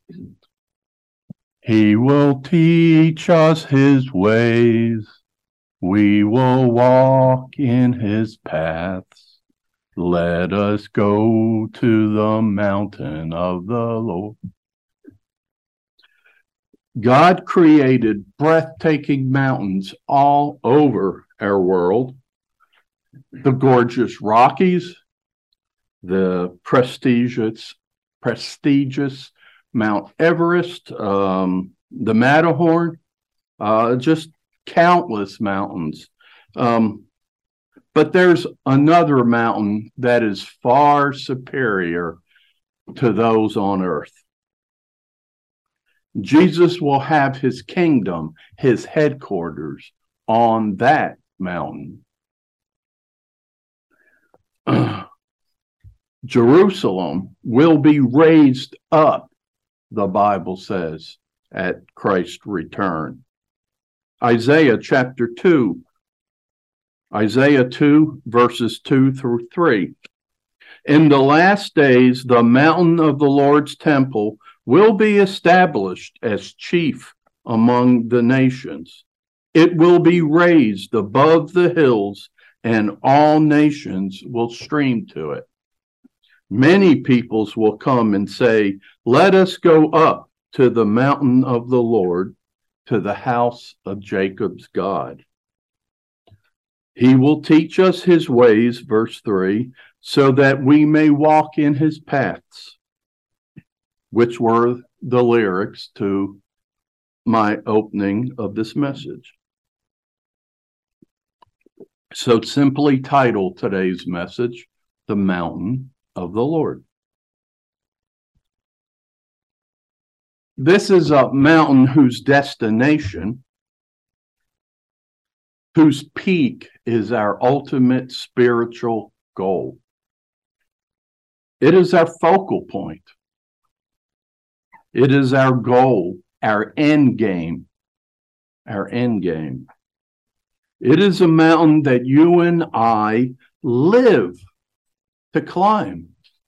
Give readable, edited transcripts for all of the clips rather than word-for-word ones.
He will teach us his ways. We will walk in his paths. Let us go to the mountain of the Lord. God created breathtaking mountains all over our world. The gorgeous Rockies, the prestigious Mount Everest, the Matterhorn, just countless mountains. But there's another mountain that is far superior to those on earth. Jesus will have his kingdom, his headquarters on that mountain. Jerusalem will be raised up, the Bible says, at Christ's return. Isaiah chapter 2, Isaiah 2, verses 2 through 3. In the last days, the mountain of the Lord's temple will be established as chief among the nations. It will be raised above the hills, and all nations will stream to it. Many peoples will come and say, "Let us go up to the mountain of the Lord, to the house of Jacob's God. He will teach us his ways," verse 3, "so that we may walk in his paths," which were the lyrics to my opening of this message. So simply title today's message, "The Mountain of the Lord." This is a mountain whose destination, whose peak is our ultimate spiritual goal. It is our focal point. It is our goal, our end game, our end game. It is a mountain that you and I live to climb.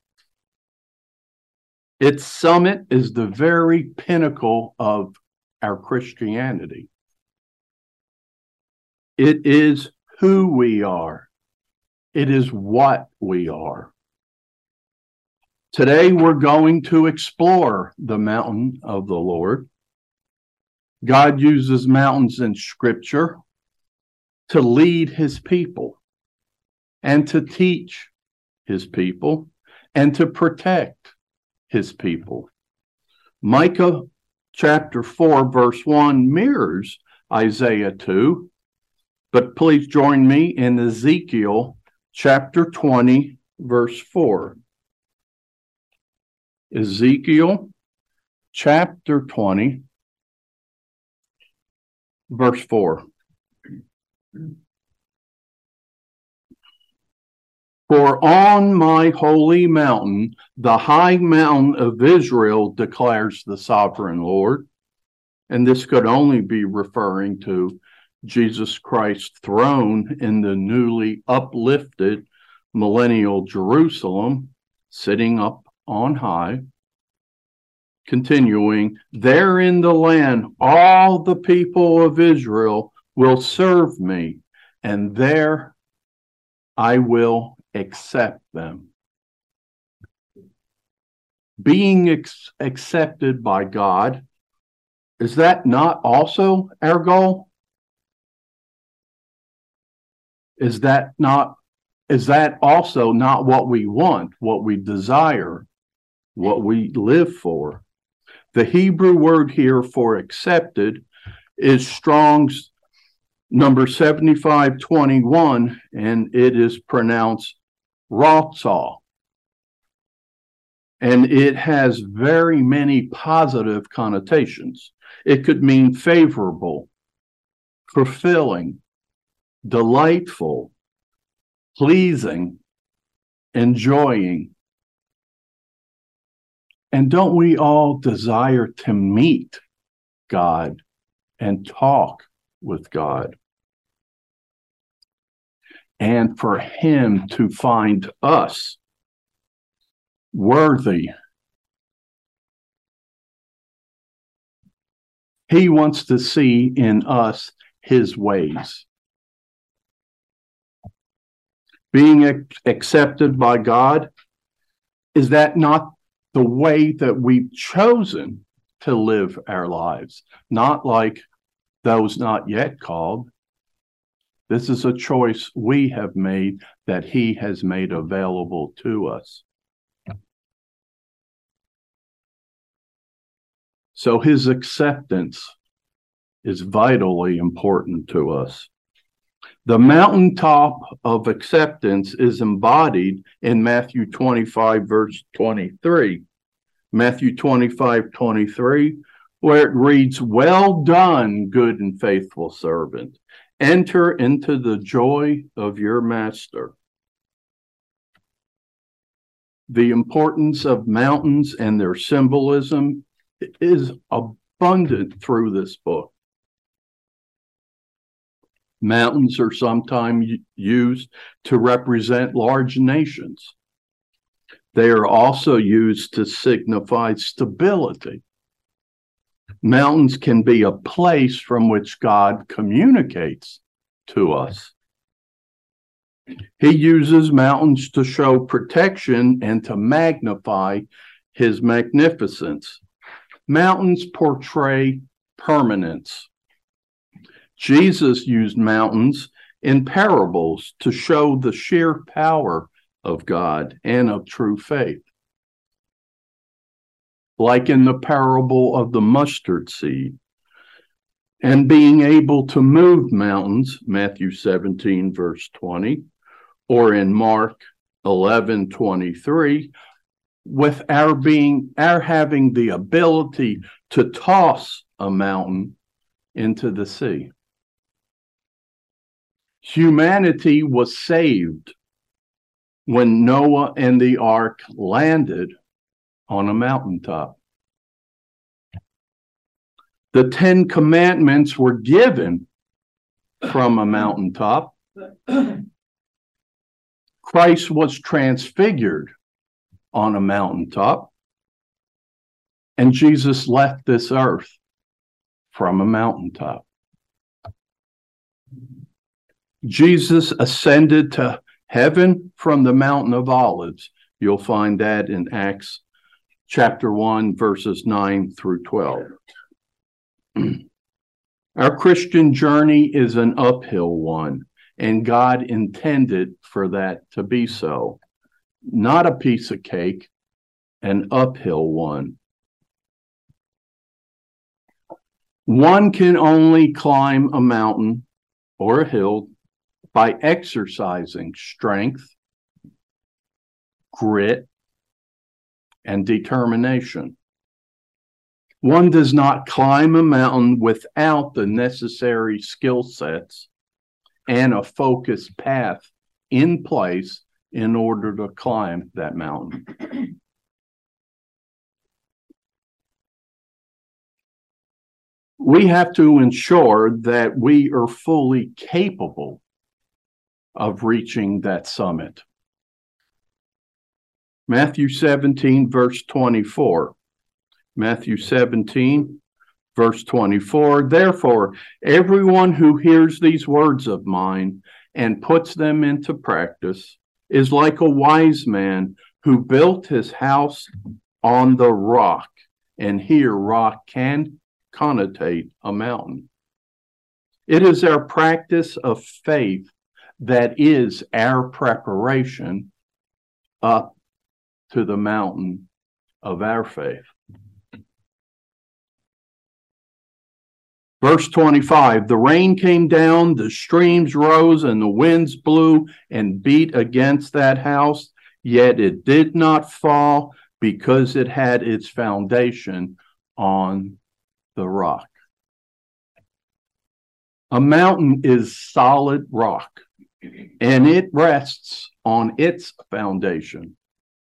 Its summit is the very pinnacle of our Christianity. It is who we are. It is what we are. Today, we're going to explore the mountain of the Lord. God uses mountains in Scripture to lead his people and to teach his people and to protect his people. Micah chapter 4, verse 1 mirrors Isaiah 2, but please join me in Ezekiel chapter 20, verse 4. Ezekiel chapter 20, verse 4. For on my holy mountain, the high mountain of Israel, declares the sovereign Lord. And this could only be referring to Jesus Christ's throne in the newly uplifted millennial Jerusalem, sitting up on high. Continuing, there in the land, all the people of Israel will serve me, and there I will accept them. Being accepted by God, is that not also our goal? Is that also not what we want, what we desire, what we live for? The Hebrew word here for accepted is Strong's number 7521, and it is pronounced Ratzah. And it has very many positive connotations. It could mean favorable, fulfilling, delightful, pleasing, enjoying. And don't we all desire to meet God and talk with God? And for him to find us worthy He wants to see in us his ways. Being accepted by God, is that not the way that we've chosen to live our lives? Not like those not yet called. This is a choice we have made that he has made available to us. So his acceptance is vitally important to us. The mountaintop of acceptance is embodied in Matthew 25, verse 23. Matthew 25, 23, where it reads, "Well done, good and faithful servant. Enter into the joy of your master." The importance of mountains and their symbolism is abundant through this book. Mountains are sometimes used to represent large nations. They are also used to signify stability. Mountains can be a place from which God communicates to us. He uses mountains to show protection and to magnify his magnificence. Mountains portray permanence. Jesus used mountains in parables to show the sheer power of God and of true faith. Like in the parable of the mustard seed, and being able to move mountains, Matthew 17, verse 20, or in Mark 11, 23, with our having the ability to toss a mountain into the sea. Humanity was saved when Noah and the ark landed on a mountaintop. The 10 Commandments were given from a mountaintop. Christ was transfigured on a mountaintop, and Jesus left this earth from a mountaintop. Jesus ascended to heaven from the Mountain of Olives. You'll find that in Acts chapter 1, verses 9 through 12. Our Christian journey is an uphill one, and God intended for that to be so. Not a piece of cake, an uphill one. One can only climb a mountain or a hill by exercising strength, grit, and determination. One does not climb a mountain without the necessary skill sets and a focused path in place in order to climb that mountain. We have to ensure that we are fully capable of reaching that summit. Matthew 17, verse 24. Matthew 17, verse 24. Therefore, everyone who hears these words of mine and puts them into practice is like a wise man who built his house on the rock. And here, rock can connotate a mountain. It is our practice of faith that is our preparation up to the mountain of our faith. Verse 25, the rain came down, the streams rose, and the winds blew and beat against that house, yet it did not fall because it had its foundation on the rock. A mountain is solid rock, and it rests on its foundation.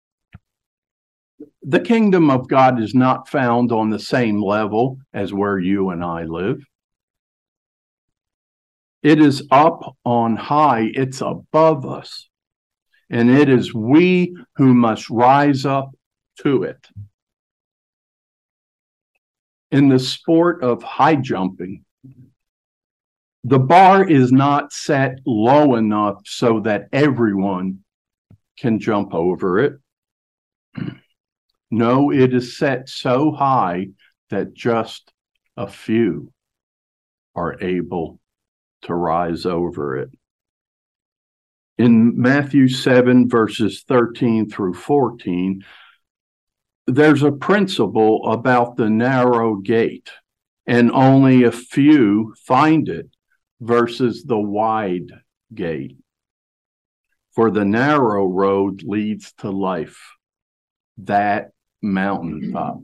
The kingdom of God is not found on the same level as where you and I live. It is up on high. It's above us. And it is we who must rise up to it. in the sport of high jumping, the bar is not set low enough so that everyone can jump over it. No, it is set so high that just a few are able to rise over it. In Matthew 7, verses 13 through 14, there's a principle about the narrow gate, and only a few find it versus the wide gate. For the narrow road leads to life, that mountaintop.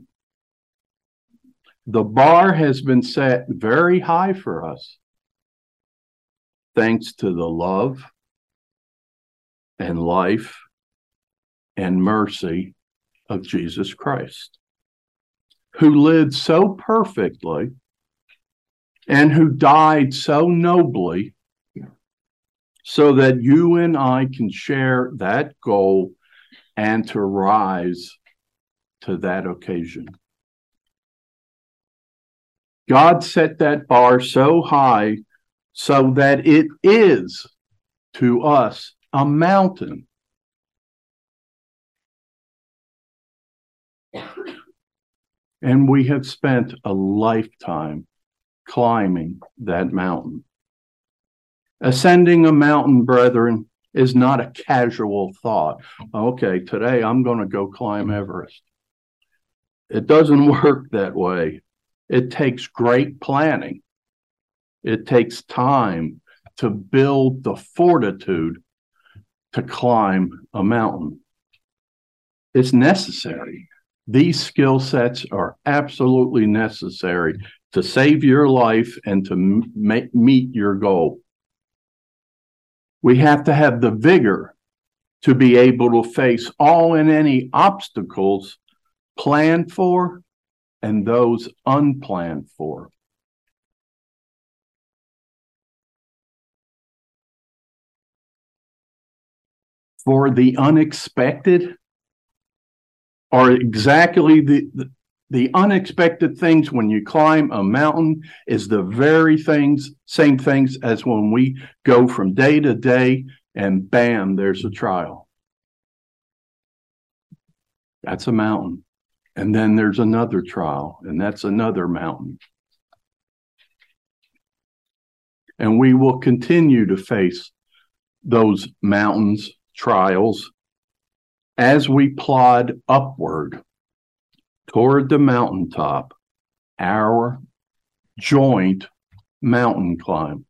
The bar has been set very high for us, thanks to the love and life and mercy of Jesus Christ, who lived so perfectly and who died so nobly so that you and I can share that goal and to rise to that occasion. God set that bar so high so that it is to us a mountain. And we have spent a lifetime climbing that mountain. Ascending a mountain, brethren, is not a casual thought. Okay, today I'm going to go climb Everest. It doesn't work that way. It takes great planning. It takes time to build the fortitude to climb a mountain. It's necessary. These skill sets are absolutely necessary to save your life and to meet your goal. We have to have the vigor to be able to face all and any obstacles planned for and those unplanned for. For the unexpected are exactly the unexpected things when you climb a mountain is the very same things as when we go from day to day and bam, there's a trial. That's a mountain. And then there's another trial, and that's another mountain. And we will continue to face those mountains, trials, as we plod upward toward the mountaintop, our joint mountain climb.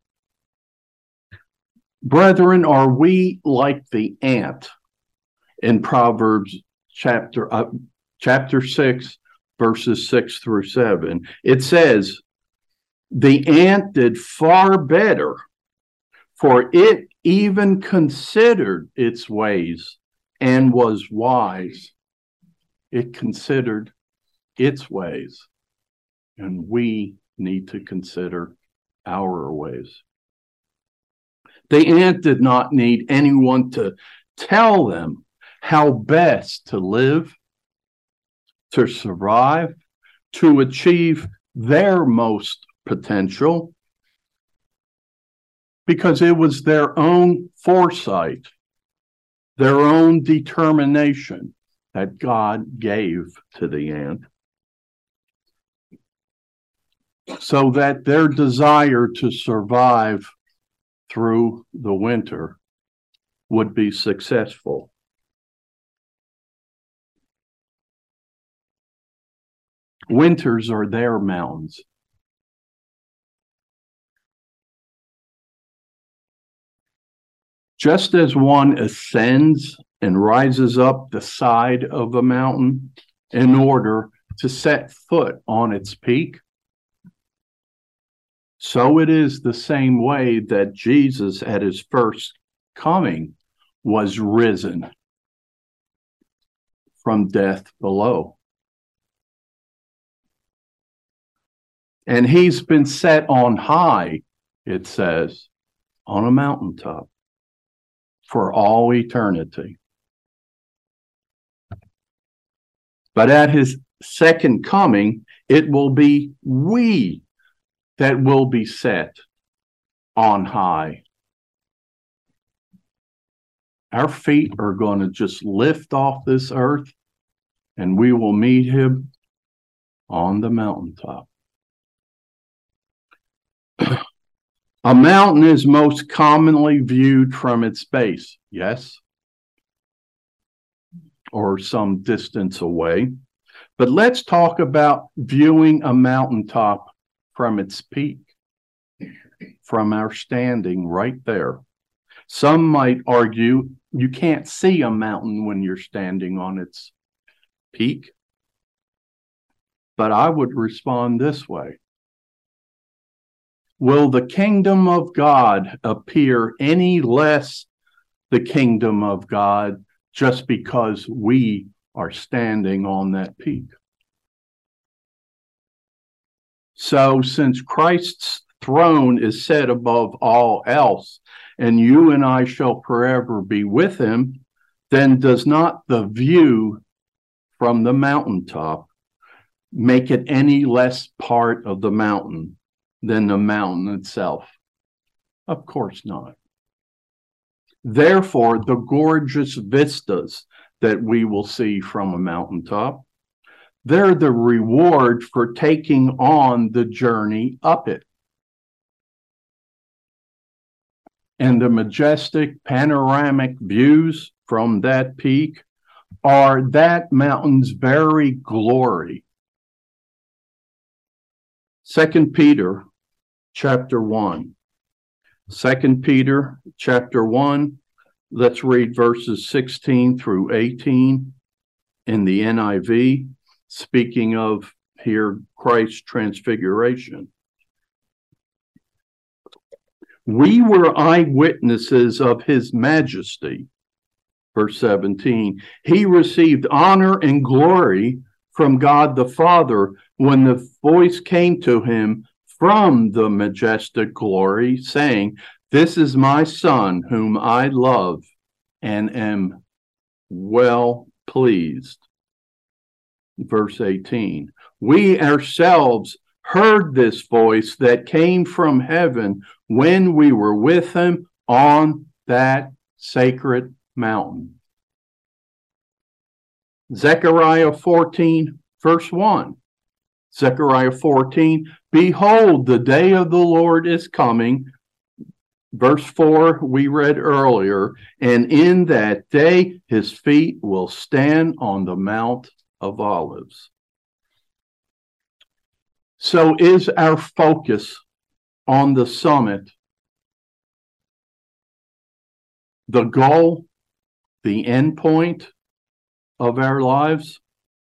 Brethren, are we like the ant in Proverbs chapter 6, verses 6 through 7? It says, the ant did far better, for it even considered its ways and was wise. It considered its ways, and we need to consider our ways. The ant did not need anyone to tell them how best to live, to survive, to achieve their most potential, because it was their own foresight, their own determination that God gave to the ant, so that their desire to survive through the winter would be successful. Winters are their mountains. Just as one ascends and rises up the side of a mountain in order to set foot on its peak, so it is the same way that Jesus at his first coming was risen from death below. And he's been set on high, it says, on a mountaintop for all eternity. But at his second coming, It will be we that will be set on high. Our feet are going to just lift off this earth, and we will meet him on the mountaintop. A mountain is most commonly viewed from its base, yes, or some distance away. But let's talk about viewing a mountaintop from its peak, from our standing right there. Some might argue you can't see a mountain when you're standing on its peak. But I would respond this way. Will the kingdom of God appear any less the kingdom of God just because we are standing on that peak? So since Christ's throne is set above all else, and you and I shall forever be with him, then does not the view from the mountaintop make it any less part of the mountain than the mountain itself? Of course not. Therefore, the gorgeous vistas that we will see from a mountaintop, they're the reward for taking on the journey up it. And the majestic panoramic views from that peak are that mountain's very glory. 2 Peter chapter 1. 2 Peter chapter 1, let's read verses 16 through 18 in the NIV, speaking of here Christ's transfiguration. We were eyewitnesses of his majesty. Verse 17, he received honor and glory from God the Father when the voice came to him from the majestic glory, saying, "This is my Son, whom I love and am well pleased." Verse 18, we ourselves heard this voice that came from heaven when we were with him on that sacred mountain. Zechariah 14, verse 1. Zechariah 14, behold, the day of the Lord is coming. Verse 4, we read earlier, and in that day his feet will stand on the Mount of Olives. So is our focus on the summit the goal, the end point of our lives?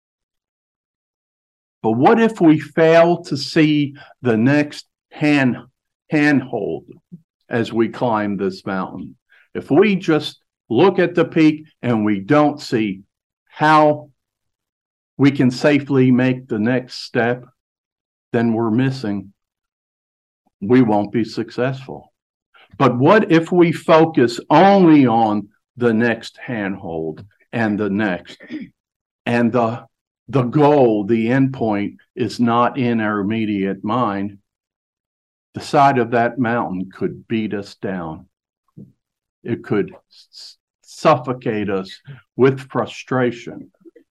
But what if we fail to see the next handhold as we climb this mountain? If we just look at the peak and we don't see how we can safely make the next step, then we're missing. We won't be successful. But what if we focus only on the next handhold and the next, and the goal, the end point is not in our immediate mind? The side of that mountain could beat us down. It could suffocate us with frustration.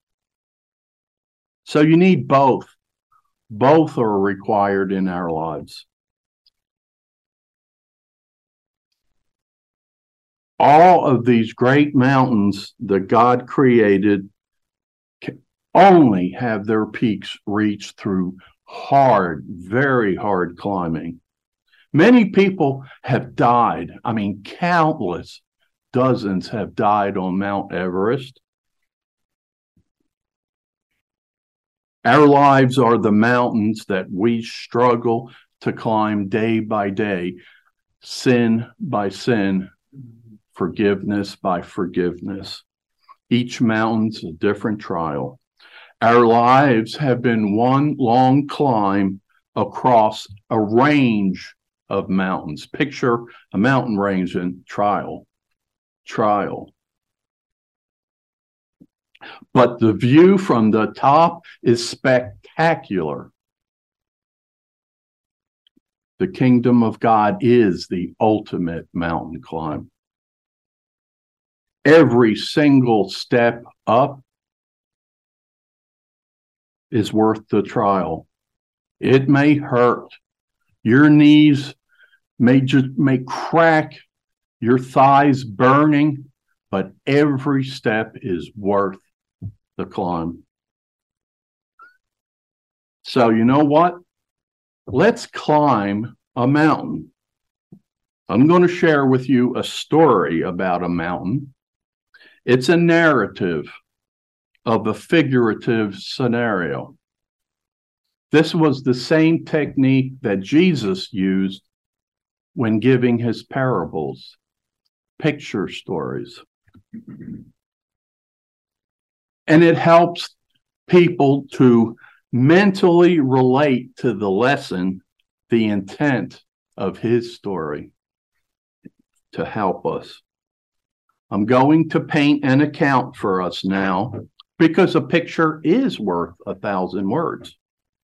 So you need both. Both are required in our lives. All of these great mountains that God created only have their peaks reached through hard, very hard climbing. Many people have died. I mean, countless dozens have died on Mount Everest. Our lives are the mountains that we struggle to climb day by day, sin by sin, forgiveness by forgiveness. Each mountain's a different trial. Our lives have been one long climb across a range of mountains. Picture a mountain range in trial. But the view from the top is spectacular. The kingdom of God is the ultimate mountain climb. Every single step up is worth the trial. It may hurt. Your knees may crack, your thighs burning, but every step is worth the climb. So you know what? Let's climb a mountain. I'm going to share with you a story about a mountain. It's a narrative of a figurative scenario. This was the same technique that Jesus used when giving his parables, picture stories. And it helps people to mentally relate to the lesson, the intent of his story to help us. I'm going to paint an account for us now because a picture is worth 1,000 words.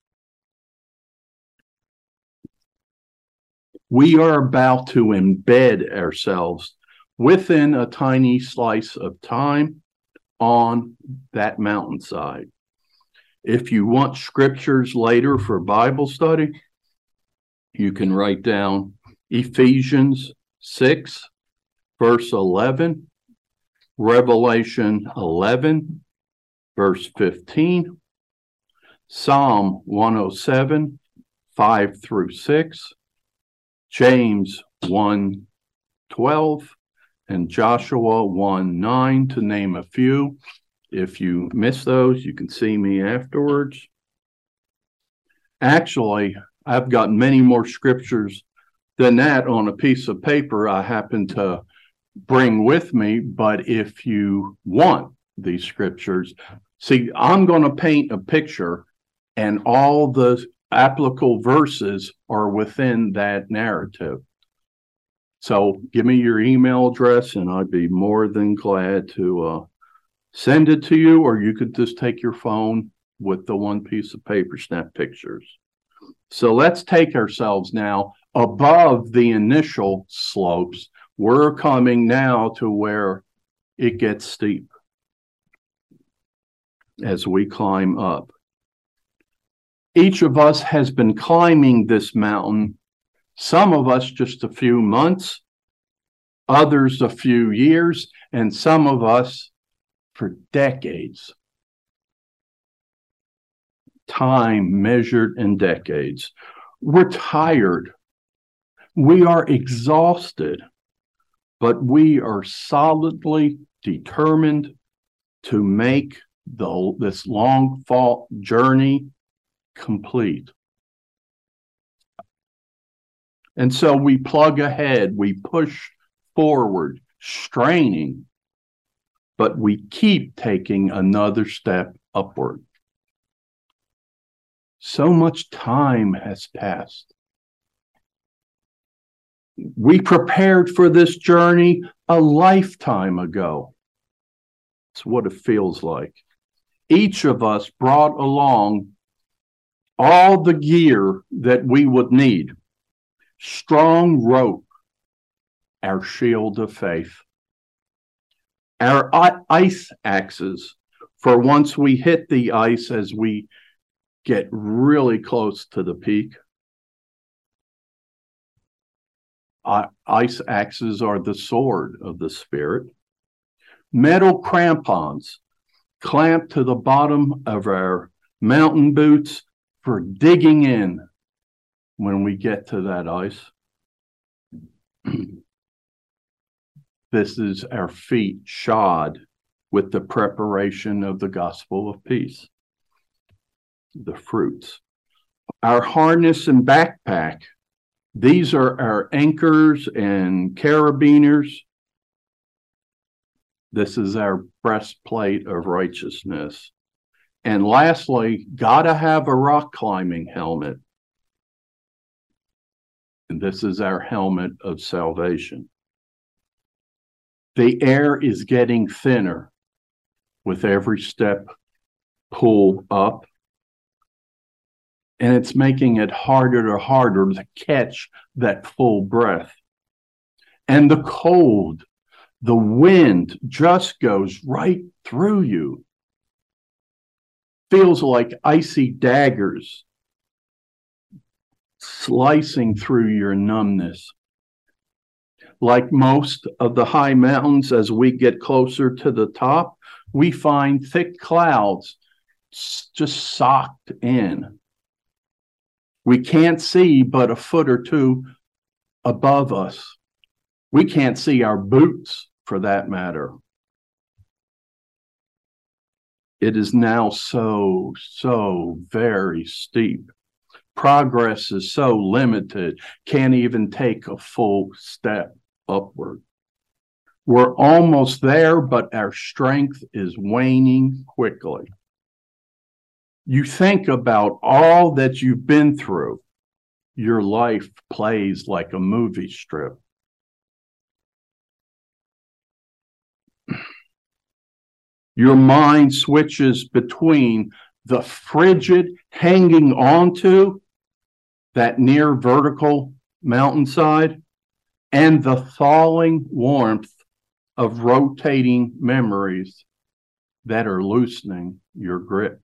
We are about to embed ourselves within a tiny slice of time on that mountainside. If you want scriptures later for Bible study, you can write down Ephesians 6, verse 11, Revelation 11, verse 15, Psalm 107, 5 through 6, James 1:12, and Joshua 1:9, to name a few. If you miss those, you can see me afterwards. Actually, I've got many more scriptures than that on a piece of paper I happen to bring with me. But if you want these scriptures, see, I'm going to paint a picture and all the applicable verses are within that narrative. So give me your email address and I'd be more than glad to send it to you, or you could just take your phone with the one piece of paper, snap pictures. So let's take ourselves now above the initial slopes. We're coming now to where it gets steep as we climb up. Each of us has been climbing this mountain, some of us just a few months, others a few years, and some of us for decades. Time measured in decades. We're tired. We are exhausted, but we are solidly determined to make this long fought journey complete. And so we plug ahead, we push forward, straining, but we keep taking another step upward. So much time has passed. We prepared for this journey a lifetime ago. It's what it feels like. Each of us brought along all the gear that we would need. Strong rope, our shield of faith. Our ice axes, for once we hit the ice as we get really close to the peak. Ice axes are the sword of the Spirit. Metal crampons clamped to the bottom of our mountain boots for digging in when we get to that ice. This is our feet shod with the preparation of the gospel of peace, the fruits. Our harness and backpack, these are our anchors and carabiners. This is our breastplate of righteousness. And lastly, gotta have a rock climbing helmet. And this is our helmet of salvation. The air is getting thinner with every step pull up. And it's making it harder and harder to catch that full breath. And the cold, the wind just goes right through you. Feels like icy daggers slicing through your numbness. Like most of the high mountains, as we get closer to the top, we find thick clouds just socked in. We can't see but a foot or two above us. We can't see our boots, for that matter. It is now so very steep. Progress is so limited, can't even take a full step upward. We're almost there, but our strength is waning quickly. You think about all that you've been through. Your life plays like a movie strip. Your mind switches between the frigid hanging onto that near vertical mountainside and the thawing warmth of rotating memories that are loosening your grip.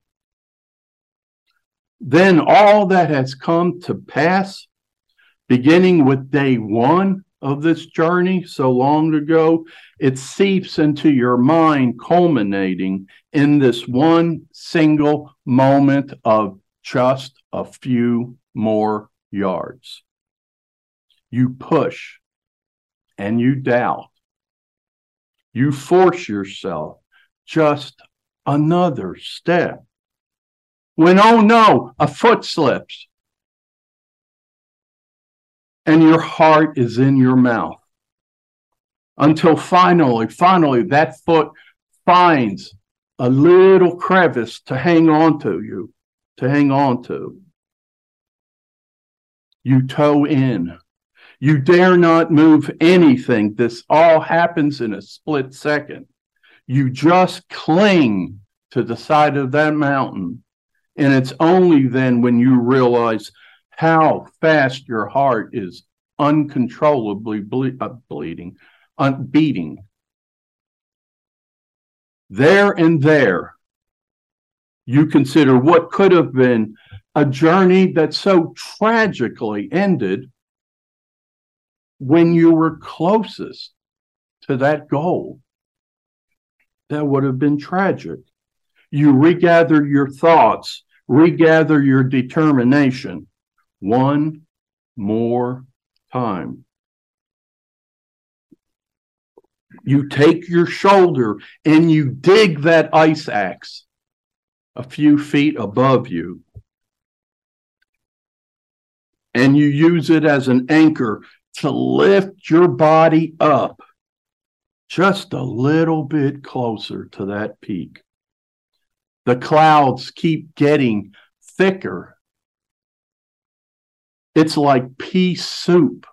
Then all that has come to pass, beginning with day one of this journey so long ago, it seeps into your mind, culminating in this one single moment of just a few more yards. You push and you doubt. You force yourself just another step. When, oh no, a foot slips and your heart is in your mouth. Until finally, that foot finds a little crevice to hang on to. You toe in. You dare not move anything. This all happens in a split second. You just cling to the side of that mountain. And it's only then when you realize how fast your heart is uncontrollably beating. There and there, you consider what could have been a journey that so tragically ended when you were closest to that goal. That would have been tragic. You regather your thoughts, regather your determination one more time. You take your shoulder and you dig that ice axe a few feet above you. And you use it as an anchor to lift your body up just a little bit closer to that peak. The clouds keep getting thicker. It's like pea soup,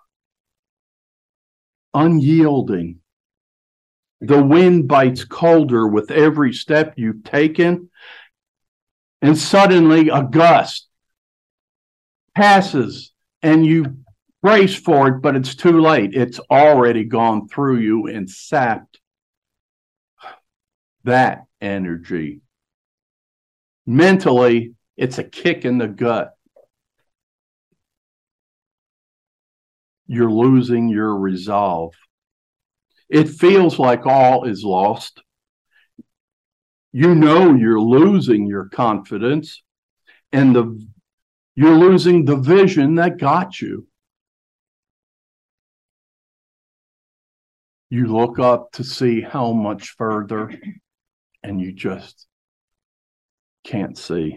unyielding. The wind bites colder with every step you've taken, and suddenly a gust passes and you brace for it, but it's too late. It's already gone through you and sapped that energy. Mentally, it's a kick in the gut. You're losing your resolve. It feels like all is lost. You know you're losing your confidence, and you're losing the vision that got you. You look up to see how much further, and you just can't see.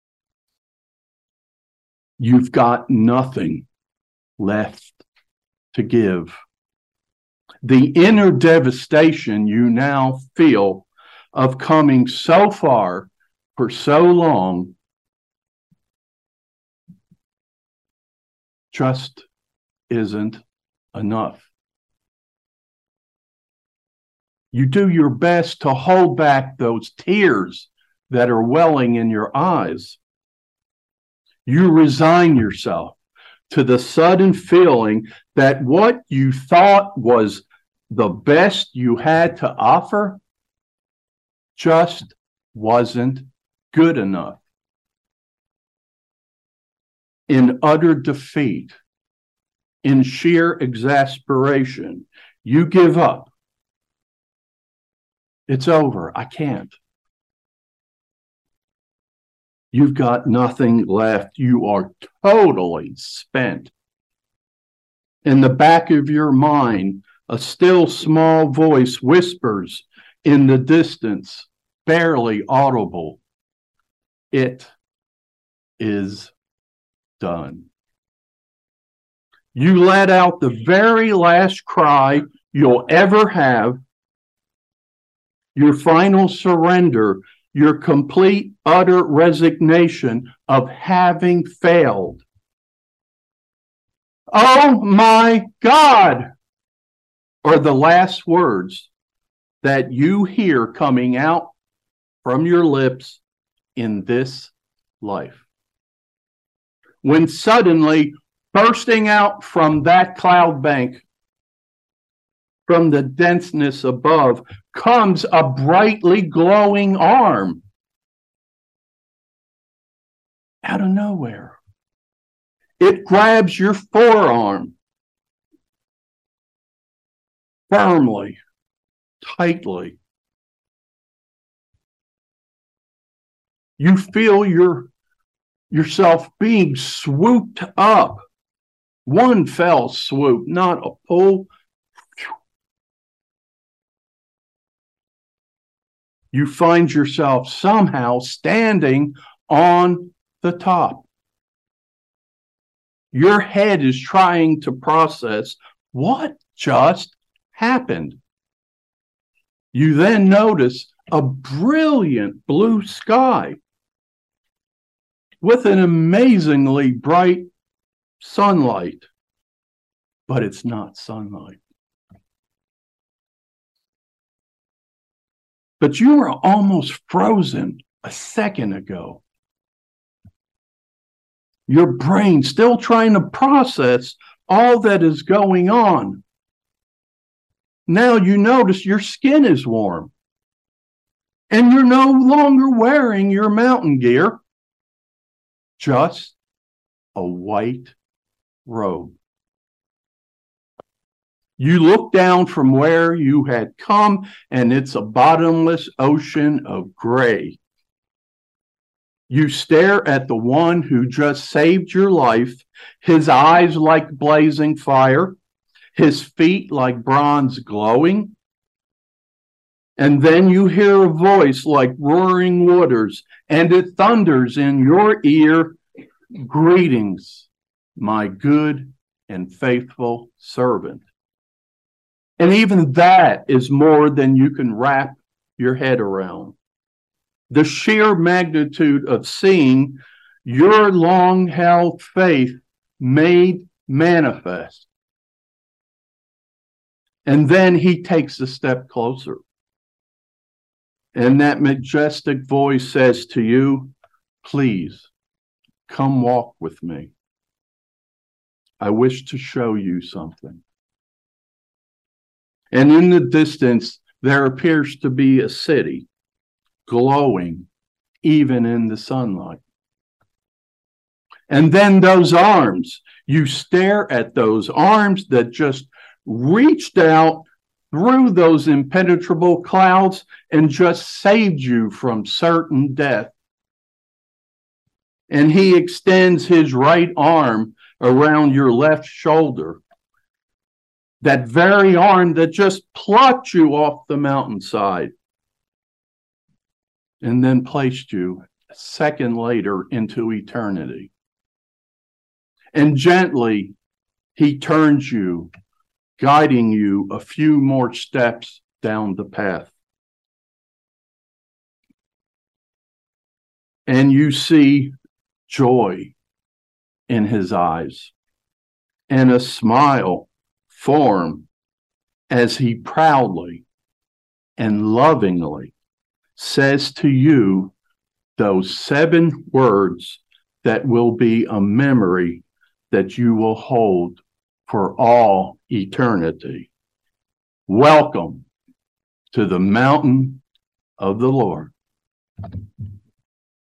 You've got nothing left to give. The inner devastation you now feel of coming so far for so long just isn't enough. You do your best to hold back those tears that are welling in your eyes. You resign yourself to the sudden feeling that what you thought was the best you had to offer just wasn't good enough. In utter defeat, in sheer exasperation, you give up. It's over. I can't. You've got nothing left. You are totally spent. In the back of your mind, a still small voice whispers in the distance, barely audible, "It is done." You let out the very last cry you'll ever have, your final surrender, your complete, utter resignation of having failed. "Oh my God," are the last words that you hear coming out from your lips in this life. When suddenly, bursting out from that cloud bank, from the denseness above, comes a brightly glowing arm out of nowhere. It grabs your forearm firmly, tightly. You feel yourself being swooped up. One fell swoop, not a pull. You find yourself somehow standing on the top. Your head is trying to process what just happened. You then notice a brilliant blue sky with an amazingly bright sunlight, but it's not sunlight. But you were almost frozen a second ago. Your brain still trying to process all that is going on. Now you notice your skin is warm and you're no longer wearing your mountain gear, just a white robe. You look down from where you had come, and it's a bottomless ocean of gray. You stare at the one who just saved your life, his eyes like blazing fire, his feet like bronze glowing. And then you hear a voice like roaring waters, and it thunders in your ear, "Greetings, my good and faithful servant." And even that is more than you can wrap your head around. The sheer magnitude of seeing your long-held faith made manifest. And then he takes a step closer. And that majestic voice says to you, "Please, come walk with me. I wish to show you something." And in the distance, there appears to be a city glowing even in the sunlight. And then those arms, you stare at those arms that just reached out through those impenetrable clouds and just saved you from certain death. And he extends his right arm around your left shoulder. That very arm that just plucked you off the mountainside and then placed you a second later into eternity. And gently, he turns you, guiding you a few more steps down the path. And you see joy in his eyes and a smile form as he proudly and lovingly says to you those 7 words that will be a memory that you will hold for all eternity. Welcome to the mountain of the Lord.